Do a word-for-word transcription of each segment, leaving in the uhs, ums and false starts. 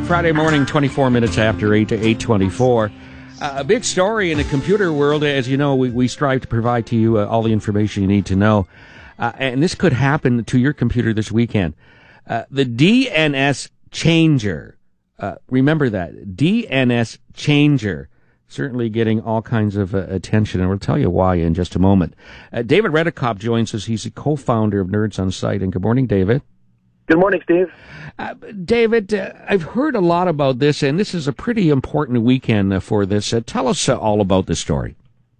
Friday morning, twenty-four minutes after eight to eight twenty-four. Uh, a big story in the computer world. As you know, we, we strive to provide to you uh, all the information you need to know. Uh, and this could happen to your computer this weekend. Uh, the D N S changer. Uh, remember that. D N S changer. Certainly getting all kinds of uh, attention, and we'll tell you why in just a moment. Uh, David Redekop joins us. He's the co-founder of Nerds on Site. And good morning, David. Good morning, Steve. Uh, David, uh, I've heard a lot about this, and this is a pretty important weekend uh, for this. Uh, tell us uh, all about this story.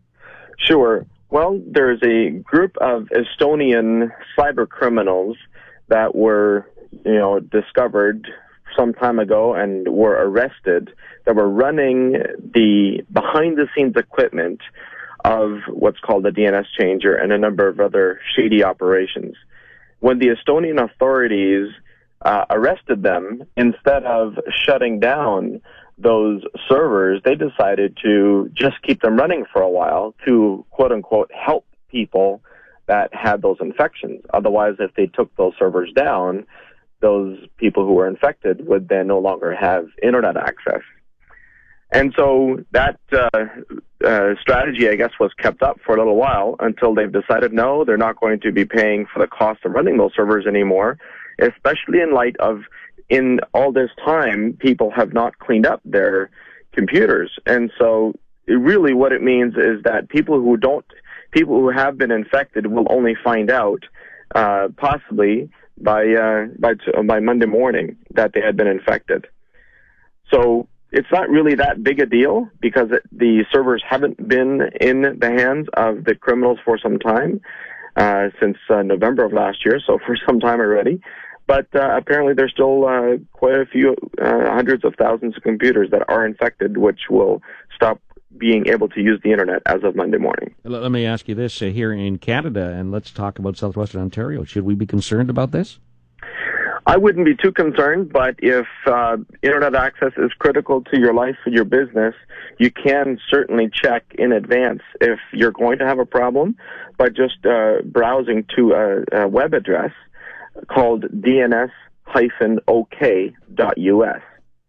Sure. Well, there's a group of Estonian cyber criminals that were, you know, discovered some time ago and were arrested that were running the behind-the-scenes equipment of what's called the D N S changer and a number of other shady operations. When the Estonian authorities uh, arrested them, instead of shutting down those servers, they decided to just keep them running for a while to, quote-unquote, help people that had those infections. Otherwise, if they took those servers down, those people who were infected would then no longer have internet access. And so that uh, uh, strategy, I guess, was kept up for a little while until they've decided, no, they're not going to be paying for the cost of running those servers anymore, especially in light of, in all this time, people have not cleaned up their computers. And so it really what it means is that people who don't, people who have been infected will only find out uh, possibly by, uh, by, by Monday morning that they had been infected. So it's not really that big a deal because it, the servers haven't been in the hands of the criminals for some time, uh, since uh, November of last year, so for some time already. But uh, apparently there's still uh, quite a few uh, hundreds of thousands of computers that are infected, which will stop being able to use the internet as of Monday morning. Let me ask you this, uh, here in Canada, and let's talk about southwestern Ontario. Should we be concerned about this? I wouldn't be too concerned, but if uh, internet access is critical to your life and your business, you can certainly check in advance if you're going to have a problem by just uh, browsing to a, a web address called D N S O K dot U S.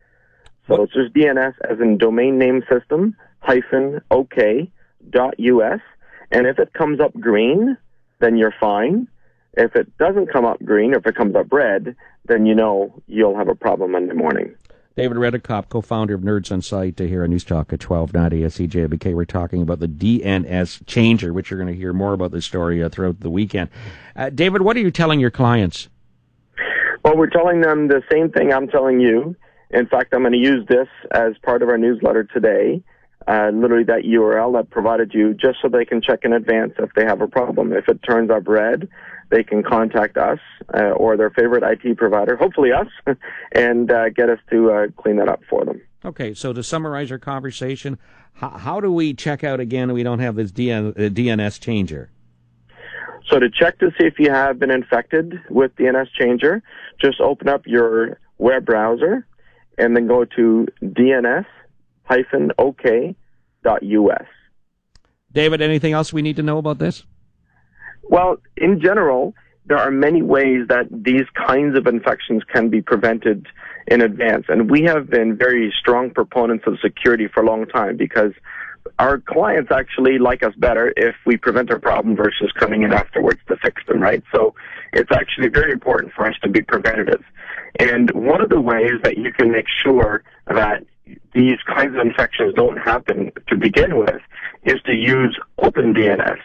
So it's just D N S as in domain name system hyphen OK dot U S. And if it comes up green, then you're fine. If it doesn't come up green, or if it comes up red, then you know you'll have a problem Monday morning. David Redekop, co-founder of Nerds on Site, uh, here on News Talk at twelve ninety S C J B K. We're talking about the D N S changer, which you're going to hear more about this story uh, throughout the weekend. Uh, David, what are you telling your clients? Well, we're telling them the same thing I'm telling you. In fact, I'm going to use this as part of our newsletter today. Uh, literally that U R L that provided you, just so they can check in advance if they have a problem. If it turns up red, they can contact us uh, or their favorite I T provider, hopefully us, and uh, get us to uh, clean that up for them. Okay, so to summarize our conversation, how, how do we check out again we don't have this D N, uh, D N S changer? So to check to see if you have been infected with D N S changer, just open up your web browser and then go to D N S O K dot U S. David, anything else we need to know about this? Well, in general, there are many ways that these kinds of infections can be prevented in advance. And we have been very strong proponents of security for a long time because our clients actually like us better if we prevent a problem versus coming in afterwards to fix them, right? So it's actually very important for us to be preventative. And one of the ways that you can make sure that these kinds of infections don't happen to begin with is to use OpenDNS.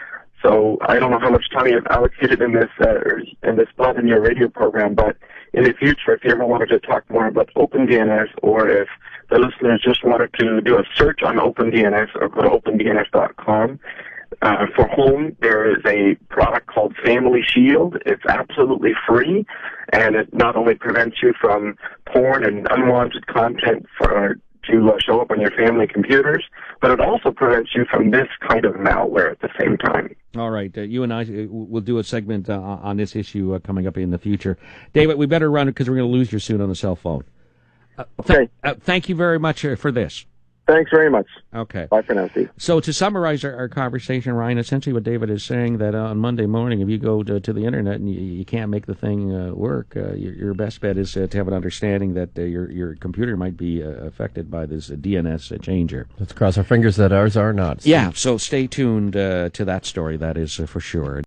So I don't know how much time you've allocated in this uh, in this spot in your radio program, but in the future, if you ever wanted to talk more about OpenDNS, or if the listeners just wanted to do a search on OpenDNS or go to open D N S dot com, uh, for home, there is a product called Family Shield. It's absolutely free, and it not only prevents you from porn and unwanted content for to uh, show up on your family computers, but it also prevents you from this kind of malware at the same time. All right. Uh, you and I uh, will do a segment uh, on this issue uh, coming up in the future. David, we better run it because we're going to lose you soon on the cell phone. Uh, th- okay. uh, thank you very much uh, for this. Thanks very much. Okay. Bye for now, Steve. So to summarize our, our conversation, Ryan, essentially what David is saying that uh, on Monday morning, if you go to, to the internet and you, you can't make the thing uh, work, uh, your, your best bet is uh, to have an understanding that uh, your your computer might be uh, affected by this uh, D N S uh, changer. Let's cross our fingers that ours are not. Yeah, so stay tuned uh, to that story, that is uh, for sure.